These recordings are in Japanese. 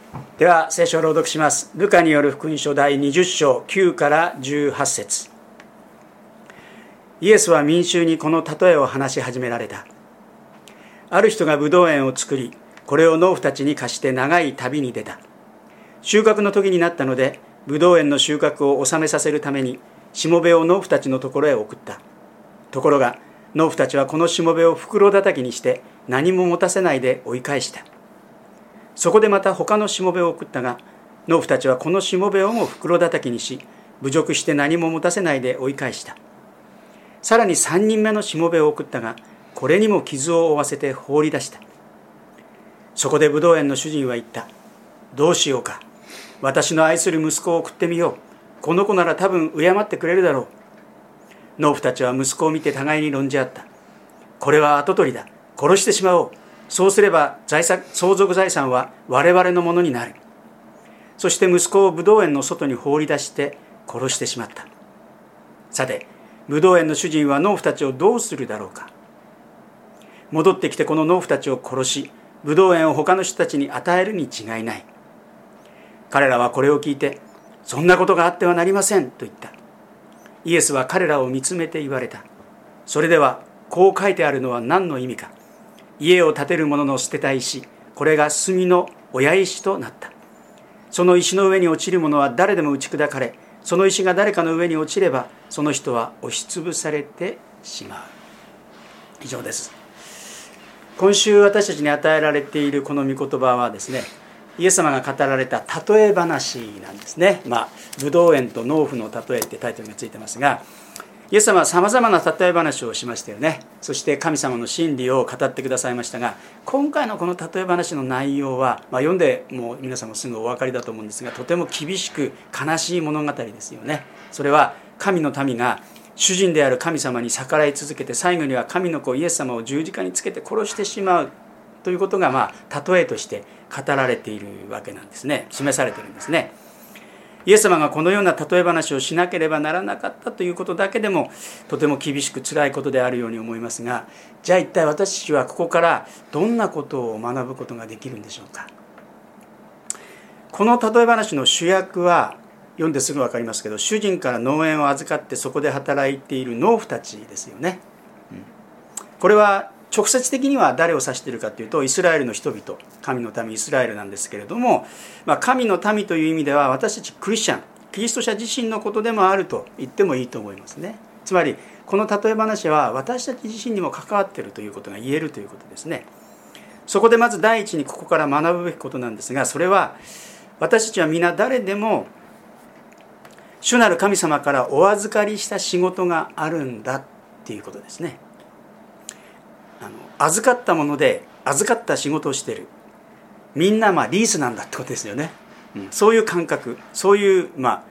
では聖書を朗読します。ルカによる福音書第20章9から18節。イエスは民衆にこの例えを話し始められた。ある人がブドウ園を作り、これを農夫たちに貸して長い旅に出た。収穫の時になったので、ブドウ園の収穫を収めさせるためにしもべを農夫たちのところへ送った。ところが農夫たちはこのしもべを袋叩きにして何も持たせないで追い返した。そこでまた他のしもべを送ったが、農夫たちはこのしもべをも袋叩きにし、侮辱して何も持たせないで追い返した。さらに3人目のしもべを送ったが、これにも傷を負わせて放り出した。そこでブドウ園の主人は言った。どうしようか。私の愛する息子を送ってみよう。この子なら多分敬ってくれるだろう。農夫たちは息子を見て互いに論じ合った。これは跡取りだ。殺してしまおう。そうすれば相続財産は我々のものになる。そして息子をブドウ園の外に放り出して殺してしまった。さて、ブドウ園の主人は農夫たちをどうするだろうか。戻ってきてこの農夫たちを殺し、ブドウ園を他の人たちに与えるに違いない。彼らはこれを聞いて、そんなことがあってはなりませんと言った。イエスは彼らを見つめて言われた。それではこう書いてあるのは何の意味か。家を建てる者の捨てた石、これが炭の親石となった。その石の上に落ちる者は誰でも打ち砕かれ、その石が誰かの上に落ちれば、その人は押しつぶされてしまう。以上です。今週私たちに与えられているこの御言葉はですね、イエス様が語られた例え話なんですね。ブドウ園と農夫の例えってタイトルがついてますが、イエス様はさまざまな例え話をしましたよね。そして神様の真理を語ってくださいましたが、今回のこの例え話の内容は、読んでもう皆さんもすぐお分かりだと思うんですが、とても厳しく悲しい物語ですよね。それは神の民が主人である神様に逆らい続けて、最後には神の子イエス様を十字架につけて殺してしまうということが例えとして語られているわけなんですね。示されているんですね。イエス様がこのような例え話をしなければならなかったということだけでもとても厳しく辛いことであるように思いますが、じゃあ一体私たちはここからどんなことを学ぶことができるんでしょうか。この例え話の主役は読んですぐ分かりますけど、主人から農園を預かってそこで働いている農夫たちですよね。これは直接的には誰を指しているかというと、イスラエルの人々、神の民イスラエルなんですけれども、神の民という意味では私たちクリスチャン、キリスト者自身のことでもあると言ってもいいと思いますね。つまりこの例え話は私たち自身にも関わっているということが言えるということですね。そこでまず第一にここから学ぶべきことなんですが、それは私たちは皆誰でも主なる神様からお預かりした仕事があるんだっていうことですね。預かったもので預かった仕事をしている、みんなリースなんだってことですよね。そういう感覚、そういう、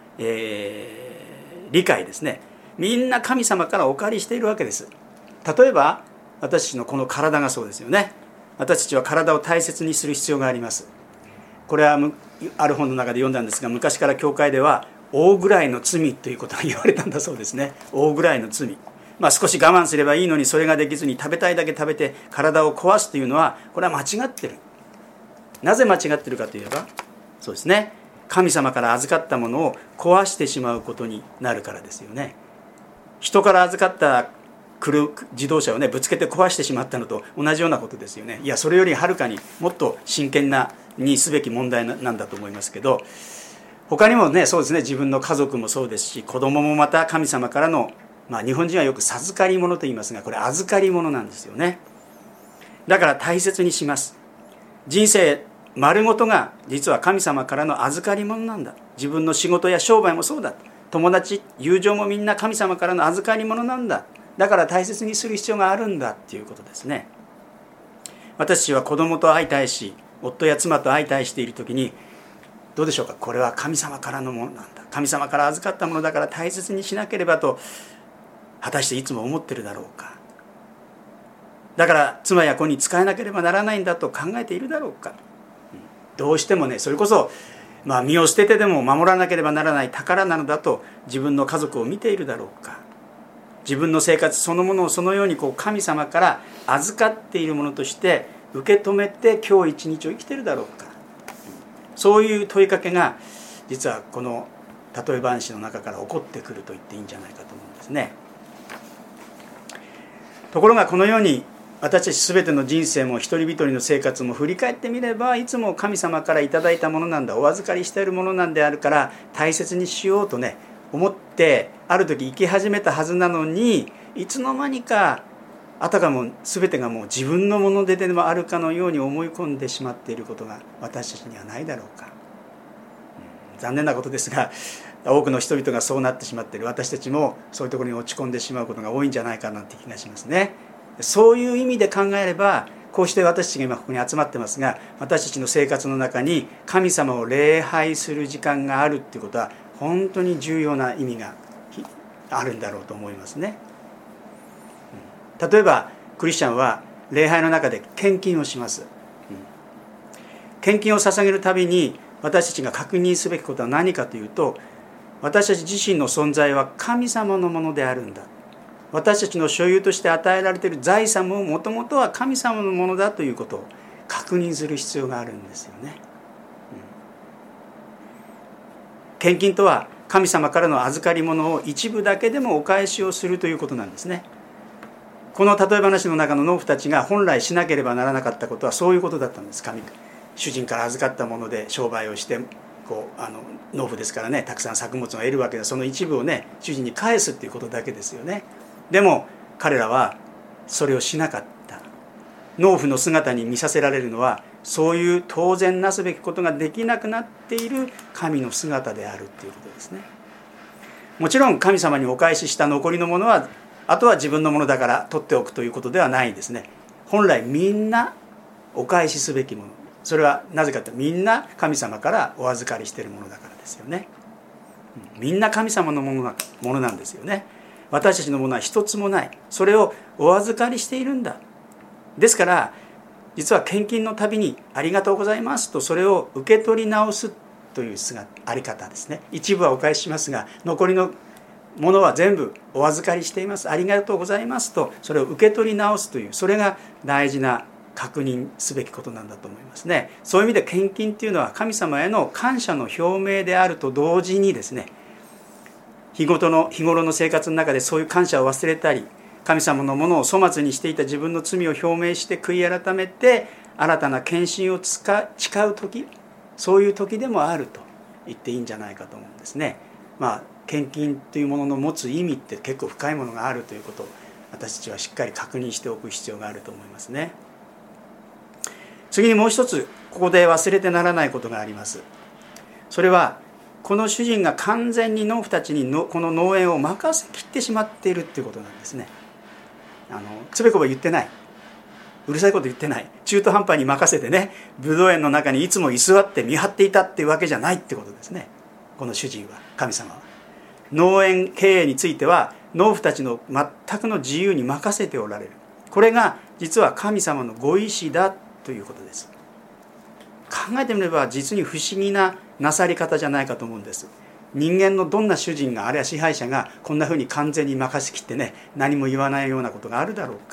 理解ですね。みんな神様からお借りしているわけです。例えば私たちのこの体がそうですよね。私たちは体を大切にする必要があります。これはある本の中で読んだんですが、昔から教会では大ぐらいの罪ということが言われたんだそうですね。大ぐらいの罪、少し我慢すればいいのにそれができずに食べたいだけ食べて体を壊すというのは、これは間違ってる。なぜ間違ってるかといえば、そうですね、神様から預かったものを壊してしまうことになるからですよね。人から預かった自動車をぶつけて壊してしまったのと同じようなことですよね。いや、それよりはるかにもっと真剣にすべき問題なんだと思いますけど、他にもそうですね、自分の家族もそうですし、子供もまた神様からの、日本人はよく授かり物と言いますが、これ預かり物なんですよね。だから大切にします。人生丸ごとが実は神様からの預かり物なんだ。自分の仕事や商売もそうだ。友達、友情もみんな神様からの預かり物なんだ。だから大切にする必要があるんだっていうことですね。私は子供と相対し、夫や妻と相対しているときに、どうでしょうか。これは神様からのものなんだ。神様から預かったものだから大切にしなければと、果たしていつも思ってるだろうか。だから妻や子に仕えなければならないんだと考えているだろうか。どうしてもそれこそ身を捨ててでも守らなければならない宝なのだと自分の家族を見ているだろうか。自分の生活そのものをそのように神様から預かっているものとして受け止めて今日一日を生きているだろうか。 そういう問いかけが実はこの例え話の中から起こってくると言っていいんじゃないかと思うんですね。ところがこのように私たち全ての人生も一人一人の生活も振り返ってみれば、いつも神様からいただいたものなんだ、お預かりしているものなんであるから大切にしようとね思ってある時生き始めたはずなのに、いつの間にかあたかも全てがもう自分のものでもあるかのように思い込んでしまっていることが私たちにはないだろうか。残念なことですが、多くの人々がそうなってしまっている。私たちもそういうところに落ち込んでしまうことが多いんじゃないかなって気がしますね。そういう意味で考えれば、こうして私たちが今ここに集まってますが、私たちの生活の中に神様を礼拝する時間があるっていうことは本当に重要な意味があるんだろうと思いますね。例えばクリスチャンは礼拝の中で献金をします。献金を捧げるたびに私たちが確認すべきことは何かというと、私たち自身の存在は神様のものであるんだ。私たちの所有として与えられている財産ももともとは神様のものだということを確認する必要があるんですよね。献金とは神様からの預かり物を一部だけでもお返しをするということなんですね。この例え話の中の農夫たちが本来しなければならなかったことはそういうことだったんです。主人から預かったもので商売をして農夫ですからね、たくさん作物を得るわけで、その一部をね主人に返すっていうことだけですよね。でも彼らはそれをしなかった。農夫の姿に見させられるのは、そういう当然なすべきことができなくなっている神の姿であるということですね。もちろん神様にお返しした残りのものはあとは自分のものだから取っておくということではないですね。本来みんなお返しすべきもの、それはなぜかというと、みんな神様からお預かりしているものだからですよね。みんな神様のものなんですよね。私たちのものは一つもない。それをお預かりしているんだ。ですから実は献金のたびにありがとうございますとそれを受け取り直すというあり方ですね。一部はお返ししますが、残りのものは全部お預かりしています、ありがとうございますとそれを受け取り直すという、それが大事な確認すべきことなんだと思いますね。そういう意味で献金というのは神様への感謝の表明であると同時にですね、日頃の生活の中でそういう感謝を忘れたり、神様のものを粗末にしていた自分の罪を表明して悔い改めて新たな献身を誓う時、そういう時でもあると言っていいんじゃないかと思うんですね。献金というものの持つ意味って結構深いものがあるということを私たちはしっかり確認しておく必要があると思いますね。次にもう一つここで忘れてならないことがあります。それはこの主人が完全に農夫たちにこの農園を任せきってしまっているということなんですね。つべこべ言ってない、うるさいこと言ってない、中途半端に任せてね、ブドウ園の中にいつも居座って見張っていたっていうわけじゃないってことですね。この主人は、神様は農園経営については農夫たちの全くの自由に任せておられる。これが実は神様のご意志だということです。考えてみれば実に不思議ななさり方じゃないかと思うんです。人間のどんな主人が、あるいは支配者がこんなふうに完全に任せきってね、何も言わないようなことがあるだろうか。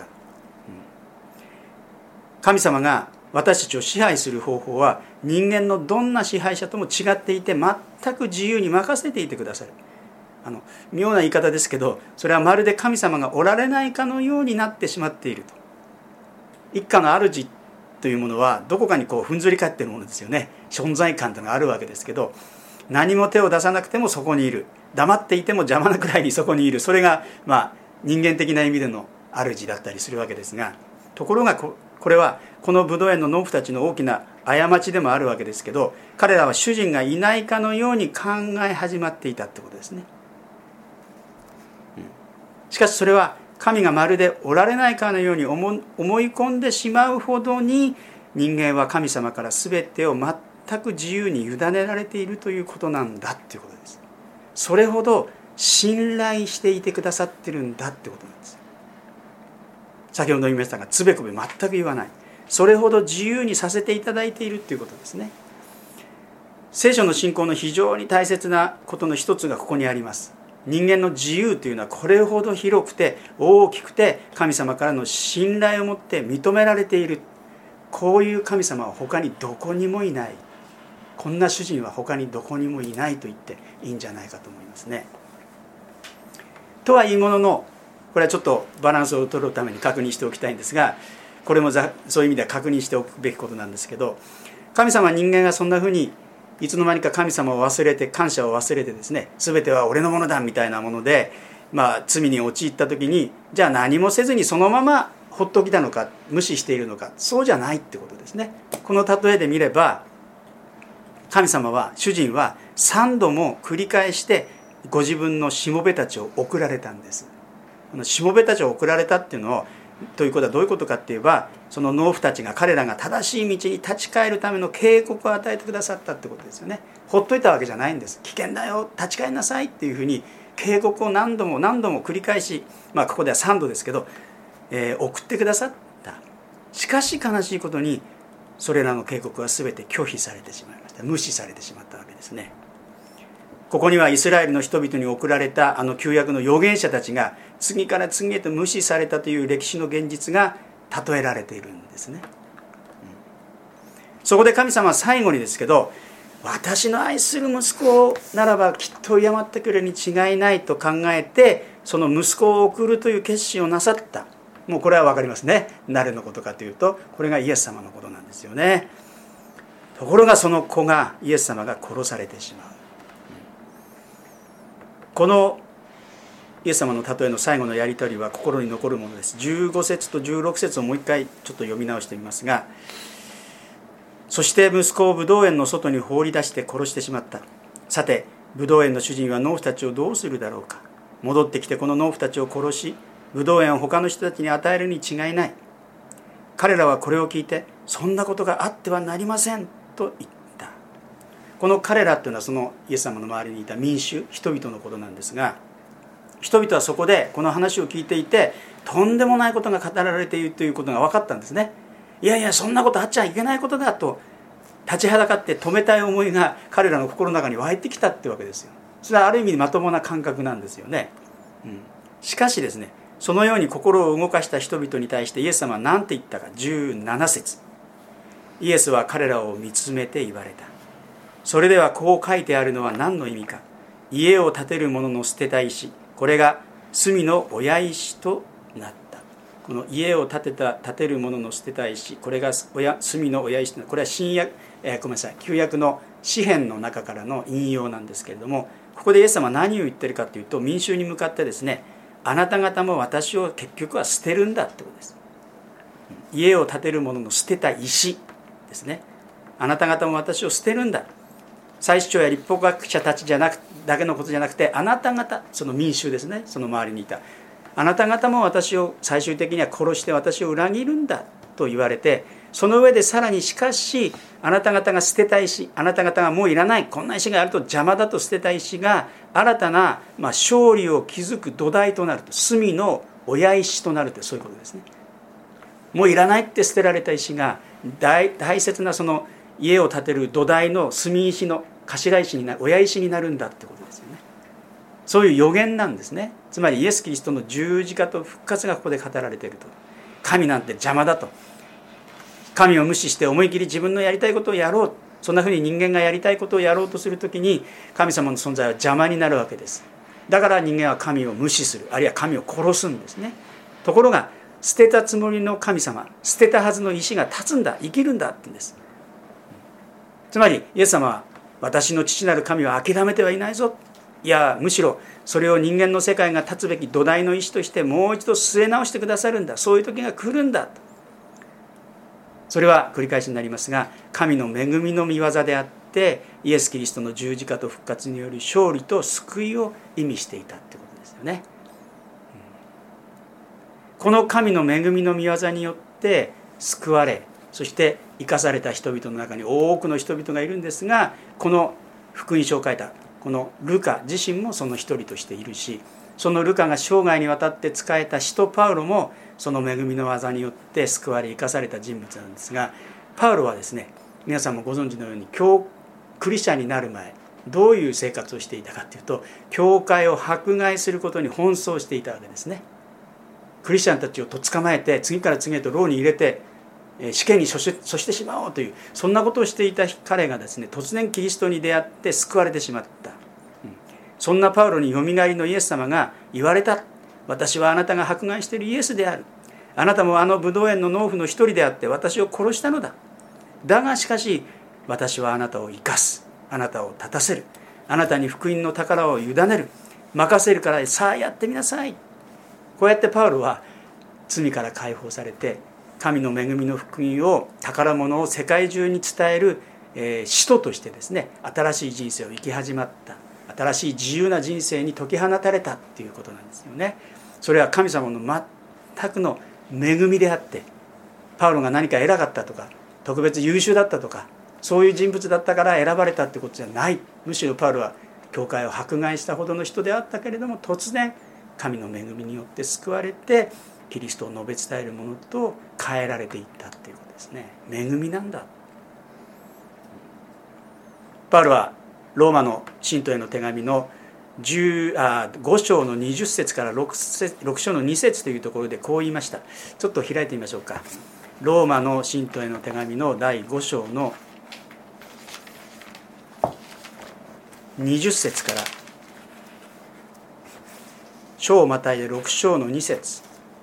神様が私たちを支配する方法は人間のどんな支配者とも違っていて、全く自由に任せていてくださる。妙な言い方ですけど、それはまるで神様がおられないかのようになってしまっていると。一家の主というものはどこかにふんぞり返っているものですよね。存在感というのがあるわけですけど、何も手を出さなくてもそこにいる、黙っていても邪魔なくらいにそこにいる、それが人間的な意味での主だったりするわけですが、ところがこれはこのブドウ園の農夫たちの大きな過ちでもあるわけですけど、彼らは主人がいないかのように考え始まっていたってことですね。しかしそれは神がまるでおられないかのように思い込んでしまうほどに、人間は神様から全てを全く自由に委ねられているということなんだっていうことです。それほど信頼していてくださってるんだってことなんです。先ほど言いましたが、つべこべ全く言わない、それほど自由にさせていただいているっていうことですね。聖書の信仰の非常に大切なことの一つがここにあります。人間の自由というのはこれほど広くて大きくて、神様からの信頼を持って認められている。こういう神様は他にどこにもいない。 こんな主人は他にどこにもいないと言っていいんじゃないかと思いますね。とは言いものの、これはちょっとバランスを取るために確認しておきたいんですが、これもそういう意味では確認しておくべきことなんですけど、神様は人間がそんなふうにいつの間にか神様を忘れて、感謝を忘れてですね、全ては俺のものだみたいなもので、罪に陥った時に、じゃあ何もせずにそのままほっときたのか、無視しているのか、そうじゃないってことですね。この例えで見れば、神様は、主人は3度も繰り返してご自分のしもべたちを送られたんです。このしもべたちを送られたっていうのを、ということはどういうことかって言えば、その農夫たちが彼らが正しい道に立ち返るための警告を与えてくださったってことですよね。ほっといたわけじゃないんです。危険だよ、立ち返りなさいっていうふうに警告を何度も何度も繰り返し、ここでは3度ですけど、送ってくださった。しかし悲しいことに、それらの警告は全て拒否されてしまいました。無視されてしまったわけですね。ここにはイスラエルの人々に送られた旧約の預言者たちが次から次へと無視されたという歴史の現実が例えられているんですね。そこで神様は最後にですけど、私の愛する息子ならばきっと敬ってくれるに違いないと考えて、その息子を送るという決心をなさった。もうこれは分かりますね。誰のことかというと、これがイエス様のことなんですよね。ところがその子が、イエス様が殺されてしまう。このイエス様の例えの最後のやり取りは心に残るものです。15節と16節をもう一回ちょっと読み直してみますが、そして息子をブドウ園の外に放り出して殺してしまった。さてブドウ園の主人は農夫たちをどうするだろうか。戻ってきてこの農夫たちを殺し、ブドウ園を他の人たちに与えるに違いない。彼らはこれを聞いて、そんなことがあってはなりませんと言った。この彼らというのはそのイエス様の周りにいた民衆、人々のことなんですが、人々はそこでこの話を聞いていて、とんでもないことが語られているということが分かったんですね。いやいや、そんなことあっちゃいけないことだと立ちはだかって止めたい思いが彼らの心の中に湧いてきたってわけですよ。それはある意味まともな感覚なんですよね。しかしですね、そのように心を動かした人々に対してイエス様は何て言ったか。17節、イエスは彼らを見つめて言われた。それではこう書いてあるのは何の意味か。家を建てる者の捨てた石、これが罪の親石となった。この家を建てる者の捨てた石、これが罪の親石となった。これは旧約の詩編の中からの引用なんですけれども、ここでイエス様は何を言ってるかというと、民衆に向かってですね、あなた方も私を結局は捨てるんだってことです。家を建てる者の捨てた石ですね。あなた方も私を捨てるんだ。祭司長や立法学者たちだけのことじゃなくて、あなた方、その民衆ですね、その周りにいたあなた方も私を最終的には殺して私を裏切るんだと言われて、その上でさらにしかしあなた方が捨てた石、あなた方がもういらない、こんな石があると邪魔だと捨てた石が新たな勝利を築く土台となると、罪の親石となると、そういうことですね。もういらないって捨てられた石が大切なその家を建てる土台の住石の頭石になる、親石になるんだってことですよね。そういう予言なんですね。つまりイエス・キリストの十字架と復活がここで語られていると。神なんて邪魔だと、神を無視して思い切り自分のやりたいことをやろう、そんなふうに人間がやりたいことをやろうとするときに、神様の存在は邪魔になるわけです。だから人間は神を無視する、あるいは神を殺すんですね。ところが捨てたつもりの神様、捨てたはずの石が立つんだ、生きるんだって言うんです。つまりイエス様は、私の父なる神は諦めてはいないぞ、いやむしろそれを人間の世界が立つべき土台の石としてもう一度据え直してくださるんだ、そういう時が来るんだと。それは繰り返しになりますが、神の恵みの御業であって、イエス・キリストの十字架と復活による勝利と救いを意味していたということですよね。この神の恵みの御業によって救われ、そして生かされた人々の中に多くの人々がいるんですが、この福音書を書いたこのルカ自身もその一人としているし、そのルカが生涯にわたって仕えた使徒パウロもその恵みの技によって救われ生かされた人物なんですが、パウロはですね、皆さんもご存知のようにクリスチャンになる前どういう生活をしていたかというと、教会を迫害することに奔走していたわけですね。クリスチャンたちをとっ捕まえて次から次へと牢に入れて、 死刑に処してしまおうという、そんなことをしていた彼がですね、突然キリストに出会って救われてしまった。そんなパウロによみがえりのイエス様が言われた。私はあなたが迫害しているイエスである。あなたもあのブドウ園の農夫の一人であって私を殺したのだ。だがしかし私はあなたを生かす。あなたを立たせる。あなたに福音の宝を委ねる。任せるからさあやってみなさい。こうやってパウロは罪から解放されて、神の恵みの福音を、宝物を世界中に伝える使徒としてですね、新しい人生を生き始まった。新しい自由な人生に解き放たれたっていうことなんですよね。それは神様の全くの恵みであって、パウロが何か偉かったとか特別優秀だったとかそういう人物だったから選ばれたってことじゃない。むしろパウロは教会を迫害したほどの人であったけれども、突然神の恵みによって救われてキリストを述べ伝えるものと変えられていったっていうことですね。恵みなんだ。パウロはローマの信徒への手紙の5章の20節から 6章の2節というところでこう言いました。ちょっと開いてみましょうか。ローマの信徒への手紙の第5章の20節から章をまたいで6章の2節、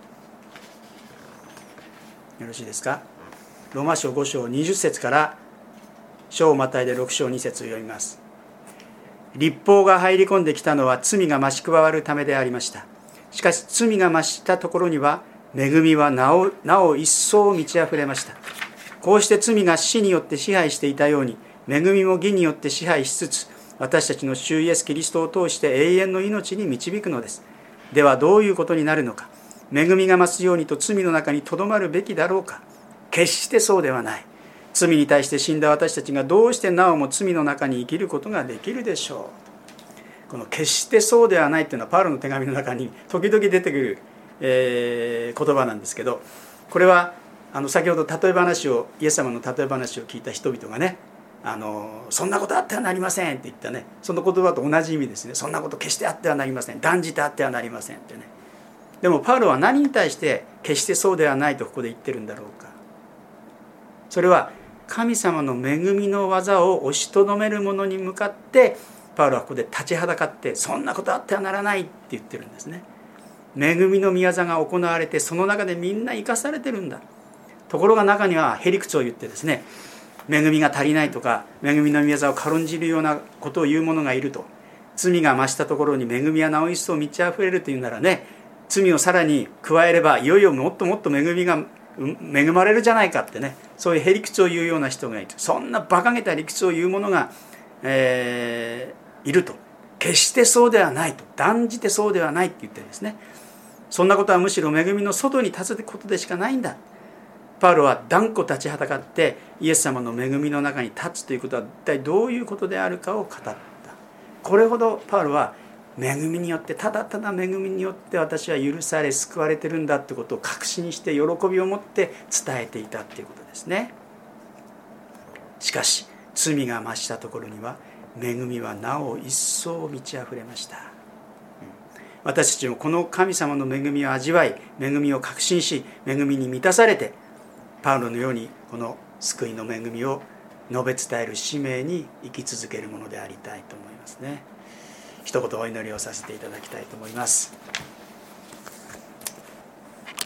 よろしいですか。ローマ書5章20節から章をまたいで6章2節を読みます。律法が入り込んできたのは罪が増し加わるためでありました。しかし罪が増したところには恵みはなお一層満ち溢れました。こうして罪が死によって支配していたように、恵みも義によって支配しつつ、私たちの主イエスキリストを通して永遠の命に導くのです。ではどういうことになるのか。恵みが増すようにと罪の中にとどまるべきだろうか。決してそうではない。罪に対して死んだ私たちがどうしてなおも罪の中に生きることができるでしょう。この決してそうではないというのはパウロの手紙の中に時々出てくる、言葉なんですけど、これは先ほどイエス様の例え話を聞いた人々がね、そんなことあってはなりませんって言ったね、その言葉と同じ意味ですね。そんなこと決してあってはなりません、断じてあってはなりませんってね。でもパウロは何に対して決してそうではないとここで言ってるんだろうか。それは神様の恵みの技を押しとどめる者に向かってパウロはここで立ちはだかって、そんなことあってはならないって言ってるんですね。恵みの御業が行われて、その中でみんな生かされてるんだ。ところが中にはへりくつを言ってですね、恵みが足りないとか恵みの御業を軽んじるようなことを言う者がいると。罪が増したところに恵みはなお一層満ち溢れるというならね、罪をさらに加えればいよいよもっともっと恵みが恵まれるじゃないかってね、そういうへりくつを言うような人がいる。そんな馬鹿げた理屈を言う者が、いると。決してそうではないと、断じてそうではないって言ってるんですね。そんなことはむしろ恵みの外に立つことでしかないんだ。パウロは断固立ちはだかってイエス様の恵みの中に立つということは一体どういうことであるかを語った。これほどパウロは恵みによって、ただただ恵みによって私は許され救われてるんだってことを確信して喜びを持って伝えていたっていうことですね。しかし罪が増したところには恵みはなお一層満ち溢れました。私たちもこの神様の恵みを味わい、恵みを確信し、恵みに満たされて、パウロのようにこの救いの恵みを述べ伝える使命に生き続けるものでありたいと思いますね。一言お祈りをさせていただきたいと思います。